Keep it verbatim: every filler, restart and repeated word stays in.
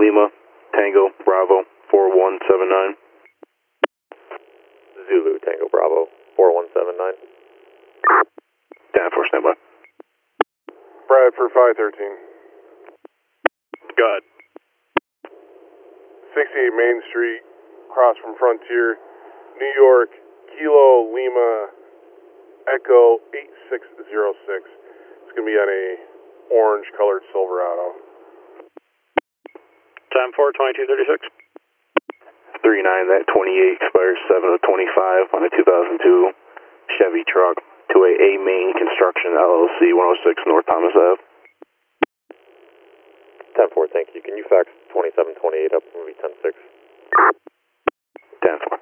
Lima, Tango, Bravo, four one seven nine. Zulu, Tango, Bravo, four one seven nine. ten four, standby. Bradford five thirteen. Go ahead. sixty-eight Main Street, across from Frontier, New York, Kilo Lima, Echo eight six zero six. It's going to be on a orange-colored Silverado. Time four, twenty-two thirty-six. three nine, that twenty-eight expires seven of twenty-five on a two thousand two Chevy truck to a A Main Construction L L C, one oh six North Thomas Ave. ten four, thank you. Can you fax twenty-seven twenty-eight up, maybe ten six? ten four.